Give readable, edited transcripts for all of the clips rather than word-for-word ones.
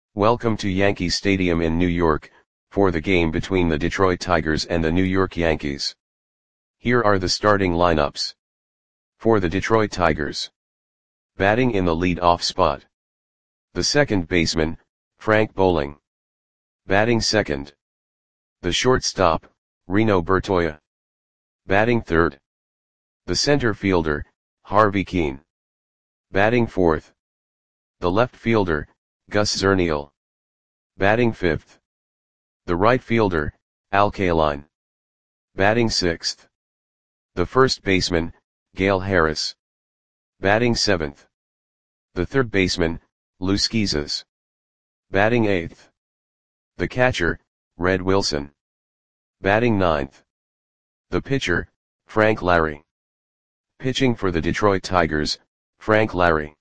Welcome to Yankee Stadium in New York, for the game between the Detroit Tigers and the New York Yankees. Here are the starting lineups. For the Detroit Tigers. Batting in the lead-off spot. The second baseman, Frank Bowling. Batting second. The shortstop, Reno Bertoia. Batting third. The center fielder, Harvey Kuenn. Batting fourth. The left fielder, Gus Zernial. Batting fifth. The right fielder, Al Kaline. Batting sixth. The first baseman, Gale Harris. Batting seventh. The third baseman, Lou Schizas. Batting eighth. The catcher, Red Wilson. Batting ninth. The pitcher, Frank Lary. Pitching for the Detroit Tigers, Frank Lary.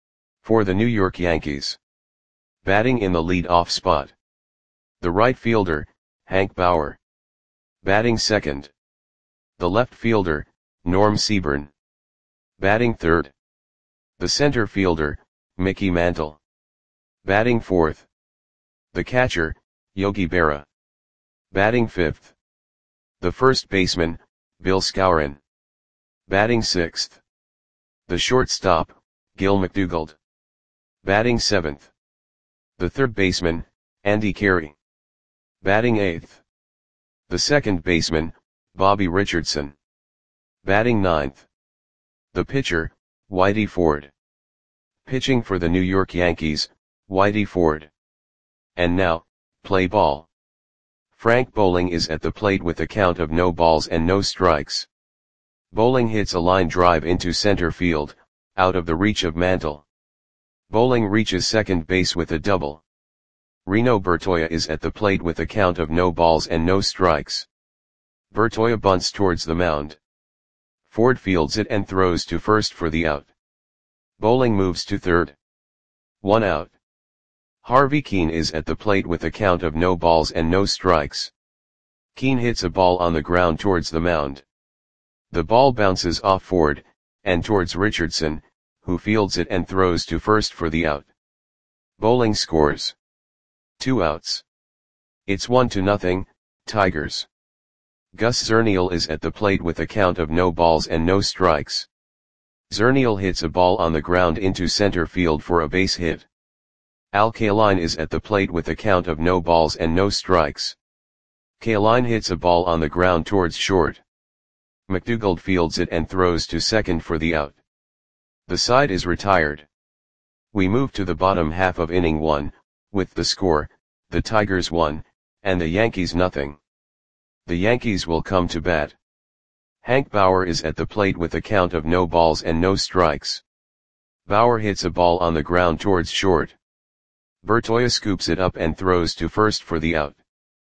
For the New York Yankees. Batting in the lead-off spot. The right fielder, Hank Bauer. Batting second. The left fielder, Norm Seaborn. Batting third. The center fielder, Mickey Mantle. Batting fourth. The catcher, Yogi Berra. Batting fifth. The first baseman, Bill Skowron. Batting sixth. The shortstop, Gil McDougald. Batting seventh. The third baseman, Andy Carey. Batting eighth. The second baseman, Bobby Richardson. Batting ninth. The pitcher, Whitey Ford. Pitching for the New York Yankees, Whitey Ford. And now, play ball. Frank Bowling is at the plate with a count of no balls and no strikes. Bowling hits a line drive into center field, out of the reach of Mantle. Bowling reaches second base with a double. Reno Bertoia is at the plate with a count of no balls and no strikes. Bertoia bunts towards the mound. Ford fields it and throws to first for the out. Bowling moves to third. 1 out. Harvey Kuenn is at the plate with a count of no balls and no strikes. Kuenn hits a ball on the ground towards the mound. The ball bounces off Ford, and towards Richardson, who fields it and throws to first for the out. Bowling scores. 2 outs. It's 1-0, Tigers. Gus Zernial is at the plate with a count of no balls and no strikes. Zernial hits a ball on the ground into center field for a base hit. Al Kaline is at the plate with a count of no balls and no strikes. Kaline hits a ball on the ground towards short. McDougald fields it and throws to second for the out. The side is retired. We move to the bottom half of inning 1, with the score, the Tigers 1, and the Yankees nothing. The Yankees will come to bat. Hank Bauer is at the plate with a count of no balls and no strikes. Bauer hits a ball on the ground towards short. Bertoia scoops it up and throws to first for the out.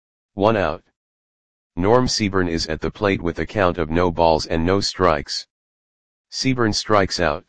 1 out. Norm Seaborn is at the plate with a count of no balls and no strikes. Seaborn strikes out.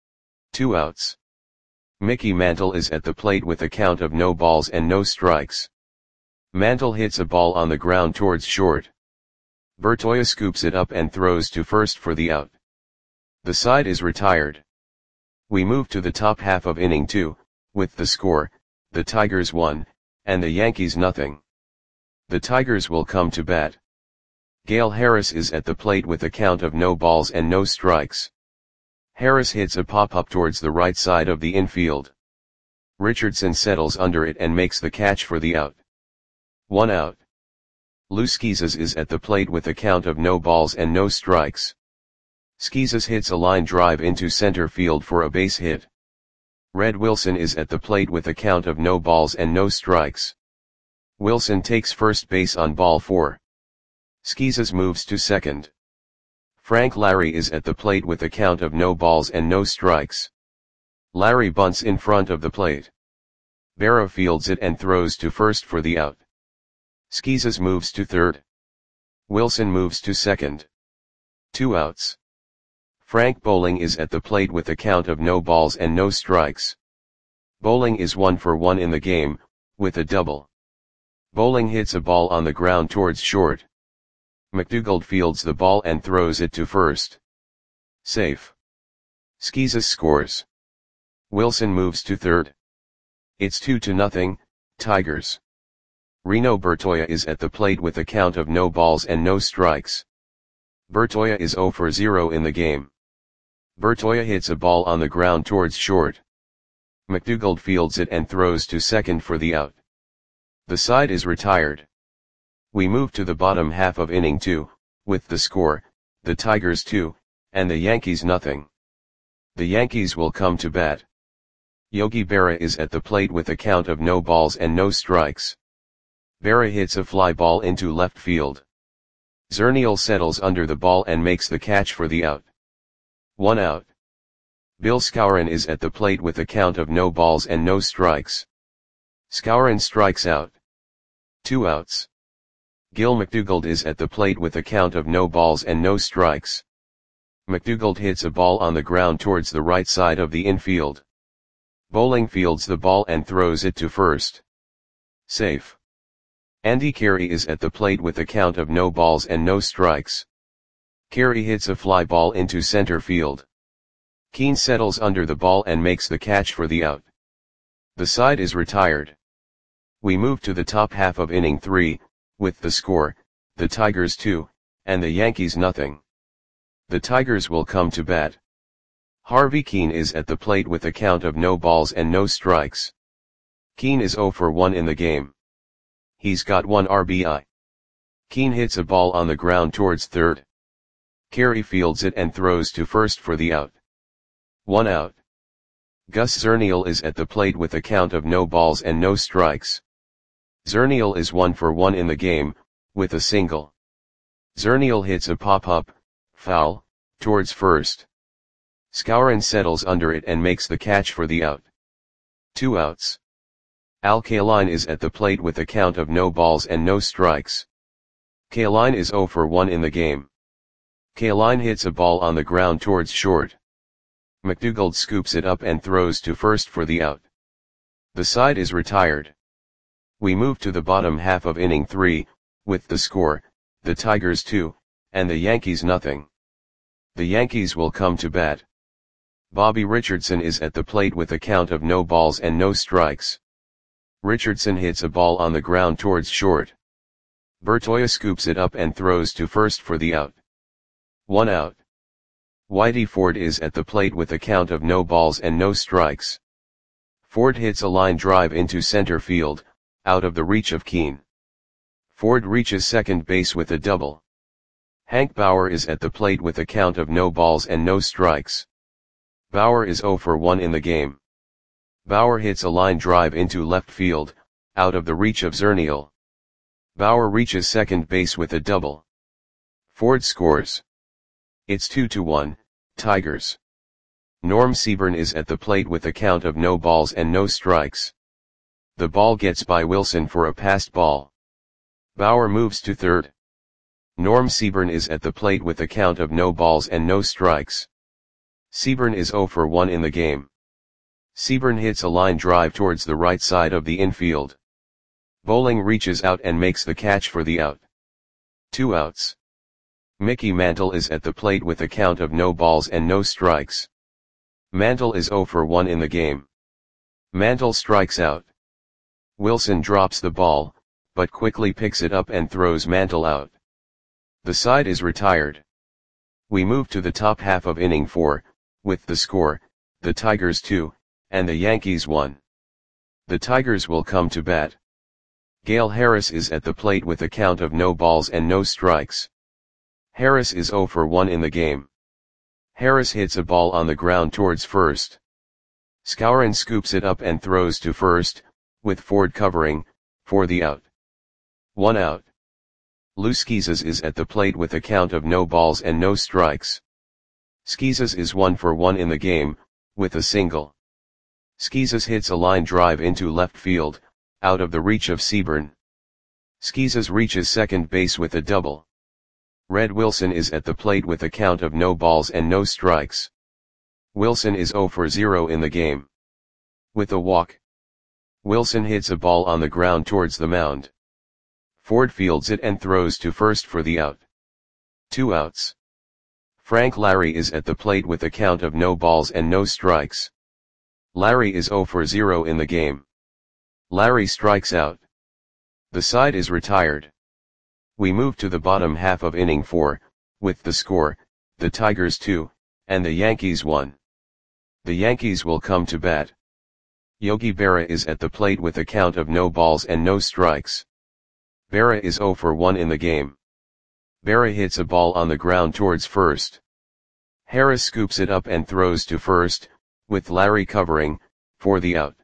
2 outs. Mickey Mantle is at the plate with a count of no balls and no strikes. Mantle hits a ball on the ground towards short. Bertoia scoops it up and throws to first for the out. The side is retired. We move to the top half of inning 2, with the score, the Tigers 1, and the Yankees nothing. The Tigers will come to bat. Gale Harris is at the plate with a count of no balls and no strikes. Harris hits a pop-up towards the right side of the infield. Richardson settles under it and makes the catch for the out. 1 out. Lou Schizas is at the plate with a count of no balls and no strikes. Schizas hits a line drive into center field for a base hit. Red Wilson is at the plate with a count of no balls and no strikes. Wilson takes first base on ball 4. Schizas moves to second. Frank Lary is at the plate with a count of no balls and no strikes. Lary bunts in front of the plate. Berra fields it and throws to first for the out. Schizas moves to third. Wilson moves to second. 2 outs. Frank Bowling is at the plate with a count of no balls and no strikes. Bowling is 1 for 1 in the game, with a double. Bowling hits a ball on the ground towards short. McDougald fields the ball and throws it to first. Safe. Schizas scores. Wilson moves to third. It's 2-0, Tigers. Reno Bertoia is at the plate with a count of no balls and no strikes. Bertoia is 0 for 0 in the game. Bertoia hits a ball on the ground towards short. McDougald fields it and throws to second for the out. The side is retired. We move to the bottom half of inning 2, with the score, the Tigers 2, and the Yankees nothing. The Yankees will come to bat. Yogi Berra is at the plate with a count of no balls and no strikes. Berra hits a fly ball into left field. Zernial settles under the ball and makes the catch for the out. 1 out. Bill Skowron is at the plate with a count of no balls and no strikes. Skowron strikes out. 2 outs. Gil McDougald is at the plate with a count of no balls and no strikes. McDougald hits a ball on the ground towards the right side of the infield. Bowling fields the ball and throws it to first. Safe. Andy Carey is at the plate with a count of no balls and no strikes. Carey hits a fly ball into center field. Keane settles under the ball and makes the catch for the out. The side is retired. We move to the top half of inning 3, with the score, the Tigers 2, and the Yankees nothing. The Tigers will come to bat. Harvey Keane is at the plate with a count of no balls and no strikes. Keane is 0 for 1 in the game. He's got 1 RBI. Keane hits a ball on the ground towards third. Carey fields it and throws to first for the out. 1 out. Gus Zernial is at the plate with a count of no balls and no strikes. Zernial is 1 for 1 in the game, with a single. Zernial hits a pop-up, foul, towards first. Skowron settles under it and makes the catch for the out. 2 outs. Al Kaline is at the plate with a count of no balls and no strikes. Kaline is 0 for 1 in the game. Kaline hits a ball on the ground towards short. McDougald scoops it up and throws to first for the out. The side is retired. We move to the bottom half of inning 3, with the score, the Tigers 2, and the Yankees nothing. The Yankees will come to bat. Bobby Richardson is at the plate with a count of no balls and no strikes. Richardson hits a ball on the ground towards short. Bertoia scoops it up and throws to first for the out. 1 out. Whitey Ford is at the plate with a count of no balls and no strikes. Ford hits a line drive into center field, out of the reach of Keane. Ford reaches second base with a double. Hank Bauer is at the plate with a count of no balls and no strikes. Bauer is 0 for 1 in the game. Bauer hits a line drive into left field, out of the reach of Zernial. Bauer reaches second base with a double. Ford scores. It's 2-1, Tigers. Norm Seaburn is at the plate with a count of no balls and no strikes. The ball gets by Wilson for a passed ball. Bauer moves to third. Norm Seaburn is at the plate with a count of no balls and no strikes. Seaburn is 0 for 1 in the game. Seaburn hits a line drive towards the right side of the infield. Bowling reaches out and makes the catch for the out. 2 outs. Mickey Mantle is at the plate with a count of no balls and no strikes. Mantle is 0 for 1 in the game. Mantle strikes out. Wilson drops the ball, but quickly picks it up and throws Mantle out. The side is retired. We move to the top half of inning 4, with the score, the Tigers 2, and the Yankees 1. The Tigers will come to bat. Gale Harris is at the plate with a count of no balls and no strikes. Harris is 0 for 1 in the game. Harris hits a ball on the ground towards first. Skowron scoops it up and throws to first, with Ford covering, for the out. 1 out. Lou Schizas is at the plate with a count of no balls and no strikes. Schizas is 1 for 1 in the game, with a single. Schizas hits a line drive into left field, out of the reach of Seaburn. Schizas reaches second base with a double. Red Wilson is at the plate with a count of no balls and no strikes. Wilson is 0 for 0 in the game. With a walk. Wilson hits a ball on the ground towards the mound. Ford fields it and throws to first for the out. 2 outs. Frank Larry is at the plate with a count of no balls and no strikes. Larry is 0 for 0 in the game. Larry strikes out. The side is retired. We move to the bottom half of inning 4, with the score, the Tigers 2, and the Yankees 1. The Yankees will come to bat. Yogi Berra is at the plate with a count of no balls and no strikes. Berra is 0 for 1 in the game. Berra hits a ball on the ground towards first. Harris scoops it up and throws to first, with Larry covering, for the out.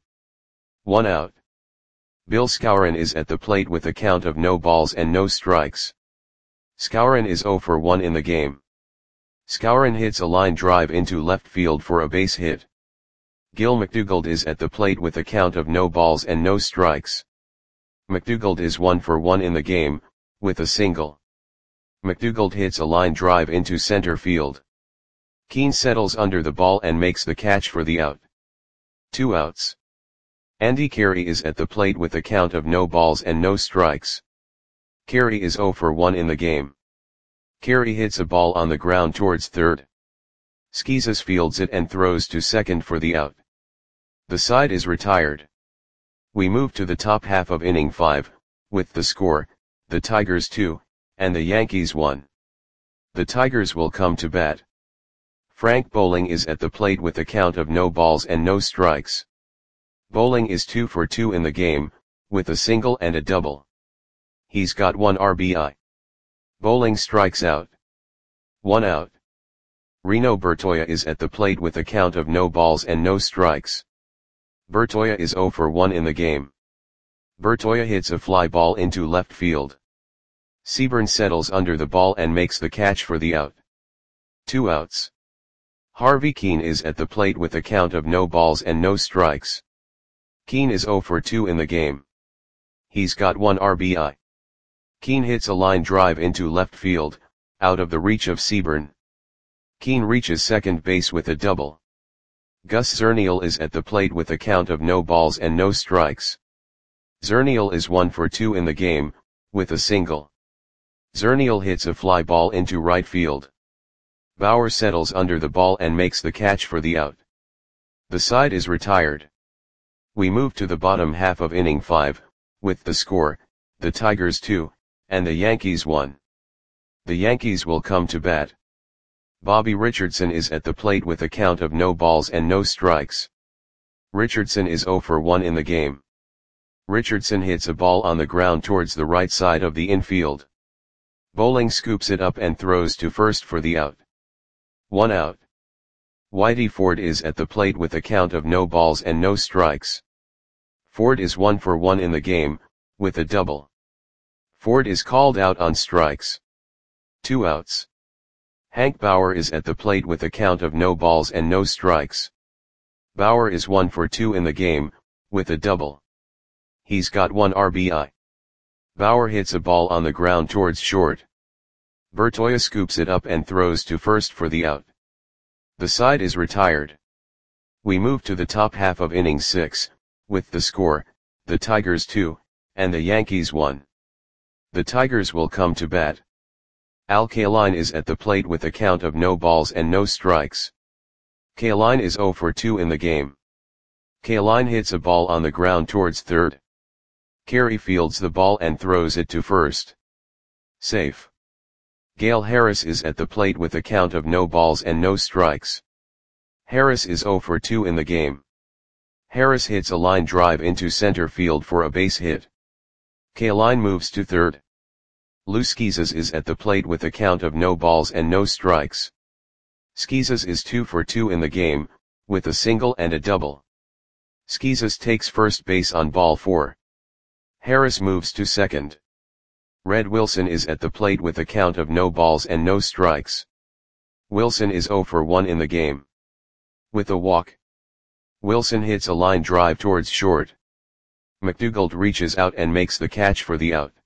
1 out. Bill Skowron is at the plate with a count of no balls and no strikes. Skowron is 0 for 1 in the game. Skowron hits a line drive into left field for a base hit. Gil McDougald is at the plate with a count of no balls and no strikes. McDougald is 1 for 1 in the game, with a single. McDougald hits a line drive into center field. Keane settles under the ball and makes the catch for the out. 2 outs. Andy Carey is at the plate with a count of no balls and no strikes. Carey is 0 for 1 in the game. Carey hits a ball on the ground towards third. Skeezas fields it and throws to second for the out. The side is retired. We move to the top half of inning 5, with the score, the Tigers 2, and the Yankees 1. The Tigers will come to bat. Frank Bowling is at the plate with a count of no balls and no strikes. Bowling is 2 for 2 in the game, with a single and a double. He's got 1 RBI. Bowling strikes out. 1 out. Reno Bertoia is at the plate with a count of no balls and no strikes. Bertoia is 0 for 1 in the game. Bertoia hits a fly ball into left field. Seaburn settles under the ball and makes the catch for the out. 2 outs. Harvey Keane is at the plate with a count of no balls and no strikes. Keane is 0 for 2 in the game. He's got 1 RBI. Keane hits a line drive into left field, out of the reach of Seaburn. Keane reaches second base with a double. Gus Zernial is at the plate with a count of no balls and no strikes. Zernial is 1 for 2 in the game, with a single. Zernial hits a fly ball into right field. Bauer settles under the ball and makes the catch for the out. The side is retired. We move to the bottom half of inning 5, with the score, the Tigers 2, and the Yankees 1. The Yankees will come to bat. Bobby Richardson is at the plate with a count of no balls and no strikes. Richardson is 0 for 1 in the game. Richardson hits a ball on the ground towards the right side of the infield. Bowling scoops it up and throws to first for the out. 1 out. Whitey Ford is at the plate with a count of no balls and no strikes. Ford is 1 for 1 in the game, with a double. Ford is called out on strikes. 2 outs. Hank Bauer is at the plate with a count of no balls and no strikes. Bauer is 1 for 2 in the game, with a double. He's got 1 RBI. Bauer hits a ball on the ground towards short. Bertoia scoops it up and throws to first for the out. The side is retired. We move to the top half of inning 6, with the score, the Tigers 2, and the Yankees 1. The Tigers will come to bat. Al Kaline is at the plate with a count of no balls and no strikes. Kaline is 0 for 2 in the game. Kaline hits a ball on the ground towards third. Carey fields the ball and throws it to first. Safe. Gale Harris is at the plate with a count of no balls and no strikes. Harris is 0 for 2 in the game. Harris hits a line drive into center field for a base hit. Kaline moves to third. Lou Skeezas is at the plate with a count of no balls and no strikes. Skeezas is 2 for 2 in the game, with a single and a double. Skeezas takes first base on ball 4. Harris moves to second. Red Wilson is at the plate with a count of no balls and no strikes. Wilson is 0 for 1 in the game. With a walk. Wilson hits a line drive towards short. McDougald reaches out and makes the catch for the out.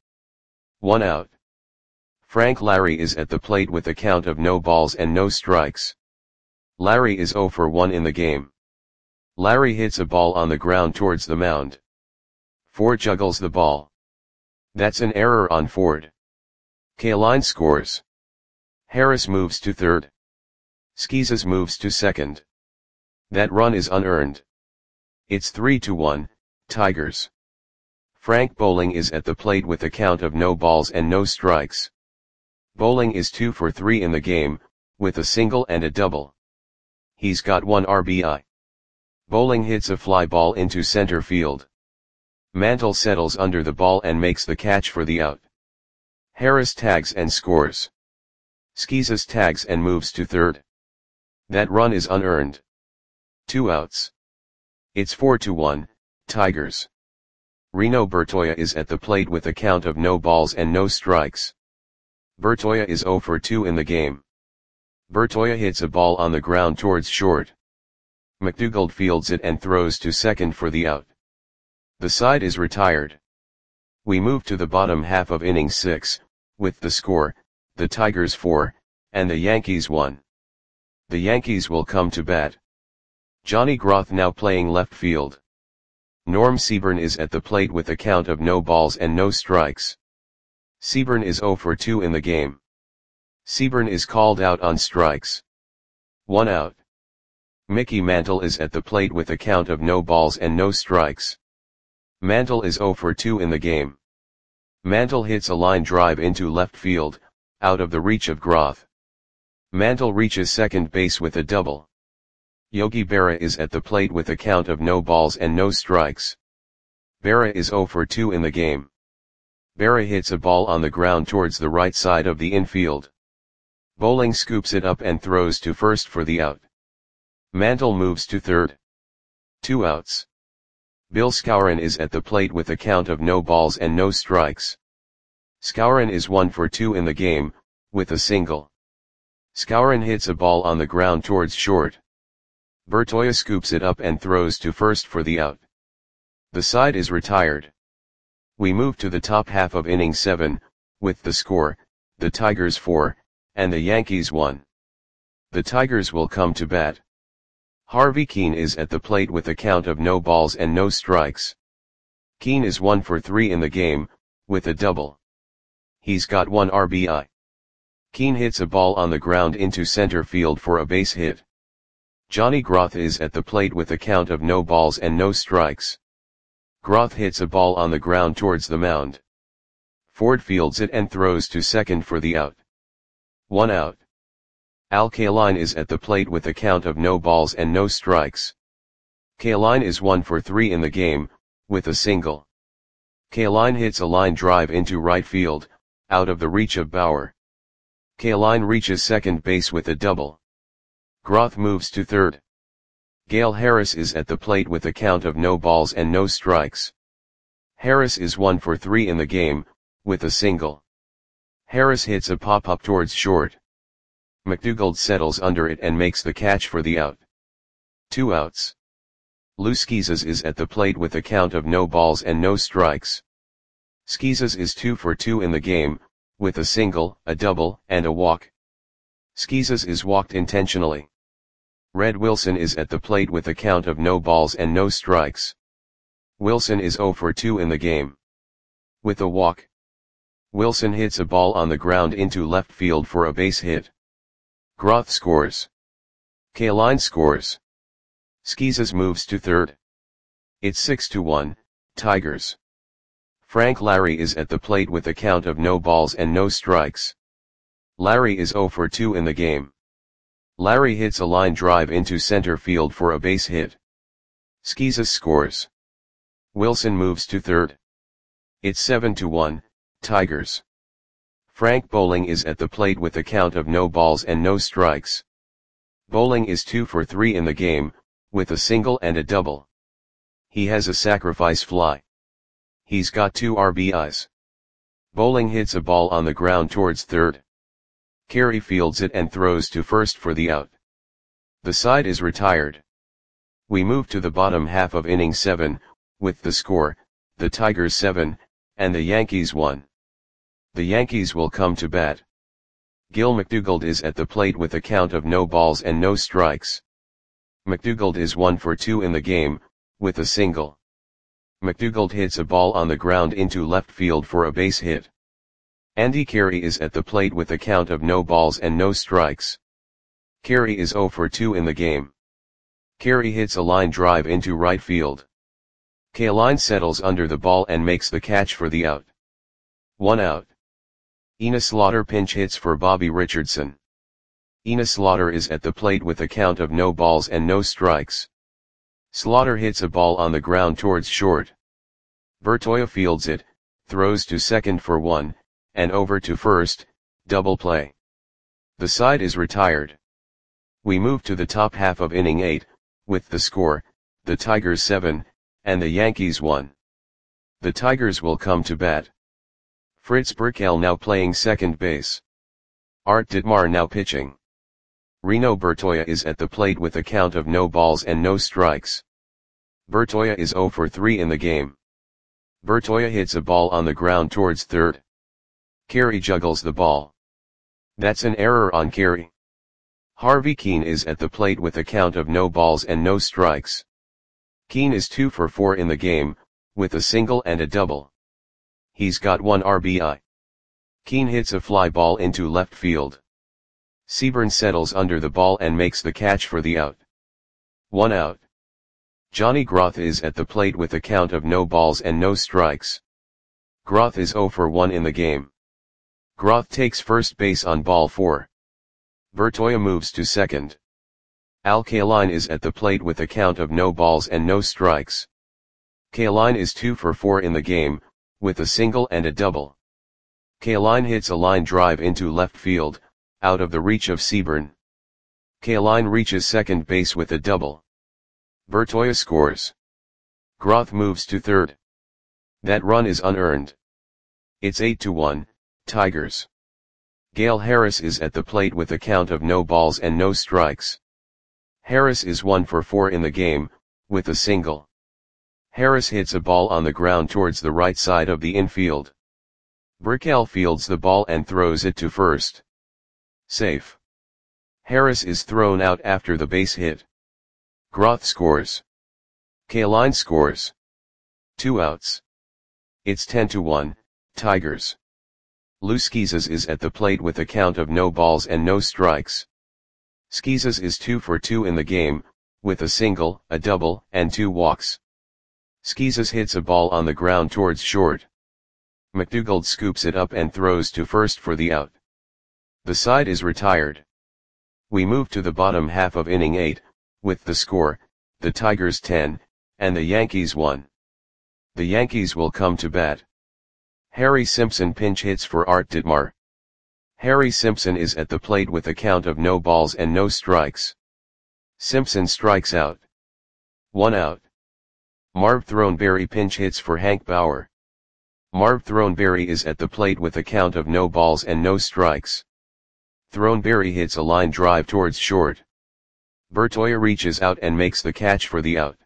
1 out. Frank Larry is at the plate with a count of no balls and no strikes. Larry is 0 for 1 in the game. Larry hits a ball on the ground towards the mound. Ford juggles the ball. That's an error on Ford. Kaline scores. Harris moves to third. Skeezas moves to second. That run is unearned. It's 3-1, Tigers. Frank Bowling is at the plate with a count of no balls and no strikes. Bowling is 2 for 3 in the game, with a single and a double. He's got 1 RBI. Bowling hits a fly ball into center field. Mantle settles under the ball and makes the catch for the out. Harris tags and scores. Skeezas tags and moves to third. That run is unearned. 2 outs. It's 4-1, Tigers. Reno Bertoia is at the plate with a count of no balls and no strikes. Bertoia is 0 for 2 in the game. Bertoia hits a ball on the ground towards short. McDougald fields it and throws to second for the out. The side is retired. We move to the bottom half of inning 6, with the score, the Tigers 4, and the Yankees 1. The Yankees will come to bat. Johnny Groth now playing left field. Norm Seaburn is at the plate with a count of no balls and no strikes. Seaburn is 0 for 2 in the game. Seaburn is called out on strikes. 1 out. Mickey Mantle is at the plate with a count of no balls and no strikes. Mantle is 0 for 2 in the game. Mantle hits a line drive into left field, out of the reach of Groth. Mantle reaches second base with a double. Yogi Berra is at the plate with a count of no balls and no strikes. Berra is 0 for 2 in the game. Berra hits a ball on the ground towards the right side of the infield. Bowling scoops it up and throws to first for the out. Mantle moves to third. 2 outs. Bill Skowron is at the plate with a count of no balls and no strikes. Skowron is 1 for 2 in the game, with a single. Skowron hits a ball on the ground towards short. Bertoia scoops it up and throws to first for the out. The side is retired. We move to the top half of inning 7, with the score, the Tigers 4, and the Yankees 1. The Tigers will come to bat. Harvey Keene is at the plate with a count of no balls and no strikes. Keene is 1 for 3 in the game, with a double. He's got 1 RBI. Keene hits a ball on the ground into center field for a base hit. Johnny Groth is at the plate with a count of no balls and no strikes. Groth hits a ball on the ground towards the mound. Ford fields it and throws to second for the out. 1 out. Al Kaline is at the plate with a count of no balls and no strikes. Kaline is 1 for 3 in the game, with a single. Kaline hits a line drive into right field, out of the reach of Bauer. Kaline reaches second base with a double. Groth moves to third. Gale Harris is at the plate with a count of no balls and no strikes. Harris is 1 for 3 in the game, with a single. Harris hits a pop-up towards short. McDougald settles under it and makes the catch for the out. 2 outs. Lou Skeezas is at the plate with a count of no balls and no strikes. Skeezas is 2 for 2 in the game, with a single, a double, and a walk. Skeezas is walked intentionally. Red Wilson is at the plate with a count of no balls and no strikes. Wilson is 0 for 2 in the game. With a walk. Wilson hits a ball on the ground into left field for a base hit. Groth scores. Kaline scores. Skeezas moves to third. It's 6-1, Tigers. Frank Larry is at the plate with a count of no balls and no strikes. Larry is 0 for 2 in the game. Larry hits a line drive into center field for a base hit. Skeezas scores. Wilson moves to third. It's 7-1, Tigers. Frank Bowling is at the plate with a count of no balls and no strikes. Bowling is 2 for 3 in the game, with a single and a double. He has a sacrifice fly. He's got 2 RBIs. Bowling hits a ball on the ground towards third. Carey fields it and throws to first for the out. The side is retired. We move to the bottom half of inning 7, with the score, the Tigers 7, and the Yankees 1. The Yankees will come to bat. Gil McDougald is at the plate with a count of no balls and no strikes. McDougald is 1 for 2 in the game, with a single. McDougald hits a ball on the ground into left field for a base hit. Andy Carey is at the plate with a count of no balls and no strikes. Carey is 0 for 2 in the game. Carey hits a line drive into right field. Kaline settles under the ball and makes the catch for the out. 1 out. Ina Slaughter pinch hits for Bobby Richardson. Ina Slaughter is at the plate with a count of no balls and no strikes. Slaughter hits a ball on the ground towards short. Bertoia fields it, throws to second for 1, and over to first, double play. The side is retired. We move to the top half of inning 8, with the score, the Tigers 7, and the Yankees 1. The Tigers will come to bat. Fritz Burkell now playing second base. Art Ditmar now pitching. Reno Bertoia is at the plate with a count of no balls and no strikes. Bertoia is 0 for 3 in the game. Bertoia hits a ball on the ground towards third. Carey juggles the ball. That's an error on Carey. Harvey Keene is at the plate with a count of no balls and no strikes. Keene is 2 for 4 in the game, with a single and a double. He's got 1 RBI. Keene hits a fly ball into left field. Seaburn settles under the ball and makes the catch for the out. 1 out. Johnny Groth is at the plate with a count of no balls and no strikes. Groth is 0 for 1 in the game. Groth takes first base on ball 4. Bertoia moves to second. Al Kaline is at the plate with a count of no balls and no strikes. Kaline is 2 for 4 in the game, with a single and a double. Kaline hits a line drive into left field, out of the reach of Seaburn. Kaline reaches second base with a double. Bertoia scores. Groth moves to third. That run is unearned. It's 8-1, Tigers. Gale Harris is at the plate with a count of no balls and no strikes. Harris is 1 for 4 in the game, with a single. Harris hits a ball on the ground towards the right side of the infield. Burkell fields the ball and throws it to first. Safe. Harris is thrown out after the base hit. Groth scores. Kaline scores. 2 outs. It's 10-1, Tigers. Lou Schizas is at the plate with a count of no balls and no strikes. Schizas is 2 for 2 in the game, with a single, a double, and 2 walks. Schizas hits a ball on the ground towards short. McDougald scoops it up and throws to first for the out. The side is retired. We move to the bottom half of inning 8, with the score, the Tigers 10, and the Yankees 1. The Yankees will come to bat. Harry Simpson pinch hits for Art Ditmar. Harry Simpson is at the plate with a count of no balls and no strikes. Simpson strikes out. 1 out. Marv Throneberry pinch hits for Hank Bauer. Marv Throneberry is at the plate with a count of no balls and no strikes. Throneberry hits a line drive towards short. Bertoia reaches out and makes the catch for the out.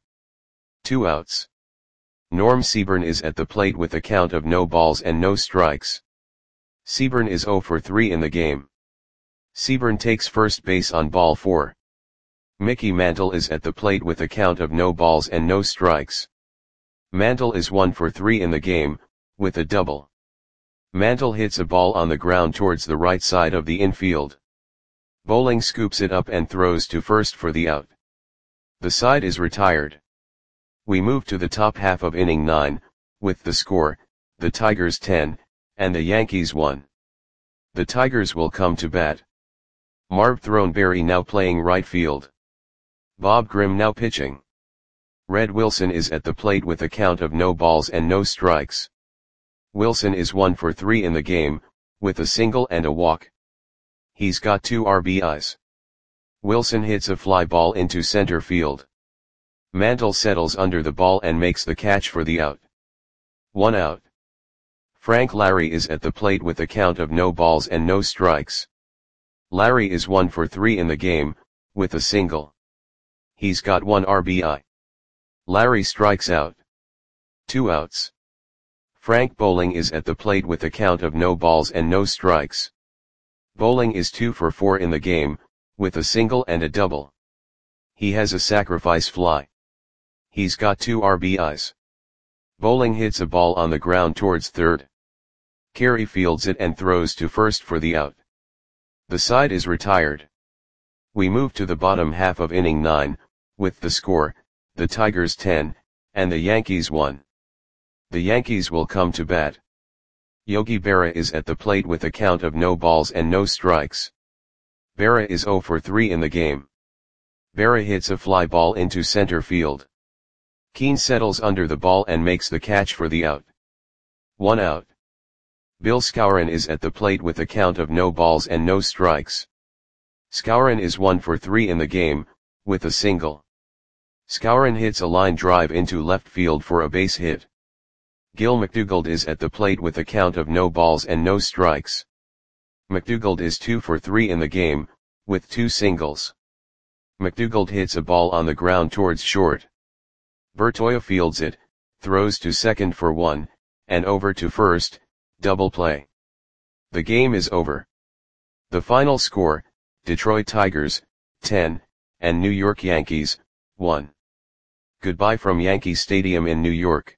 2 outs. Norm Seaburn is at the plate with a count of no balls and no strikes. Seaburn is 0 for 3 in the game. Seaburn takes first base on ball 4. Mickey Mantle is at the plate with a count of no balls and no strikes. Mantle is 1 for 3 in the game, with a double. Mantle hits a ball on the ground towards the right side of the infield. Bowling scoops it up and throws to first for the out. The side is retired. We move to the top half of inning 9, with the score, the Tigers 10, and the Yankees 1. The Tigers will come to bat. Marv Throneberry now playing right field. Bob Grimm now pitching. Red Wilson is at the plate with a count of no balls and no strikes. Wilson is 1 for 3 in the game, with a single and a walk. He's got 2 RBIs. Wilson hits a fly ball into center field. Mantle settles under the ball and makes the catch for the out. 1 out. Frank Larry is at the plate with a count of no balls and no strikes. Larry is 1 for 3 in the game, with a single. He's got 1 RBI. Larry strikes out. 2 outs. Frank Bowling is at the plate with a count of no balls and no strikes. Bowling is 2 for 4 in the game, with a single and a double. He has a sacrifice fly. He's got 2 RBIs. Bowling hits a ball on the ground towards third. Carey fields it and throws to first for the out. The side is retired. We move to the bottom half of inning 9, with the score, the Tigers 10, and the Yankees won. The Yankees will come to bat. Yogi Berra is at the plate with a count of no balls and no strikes. Berra is 0 for 3 in the game. Berra hits a fly ball into center field. Keane settles under the ball and makes the catch for the out. 1 out. Bill Skowron is at the plate with a count of no balls and no strikes. Skowron is 1 for 3 in the game, with a single. Skowron hits a line drive into left field for a base hit. Gil McDougald is at the plate with a count of no balls and no strikes. McDougald is 2 for 3 in the game, with 2 singles. McDougald hits a ball on the ground towards short. Bertoia fields it, throws to second for 1, and over to first, double play. The game is over. The final score, Detroit Tigers, 10, and New York Yankees, 1. Goodbye from Yankee Stadium in New York.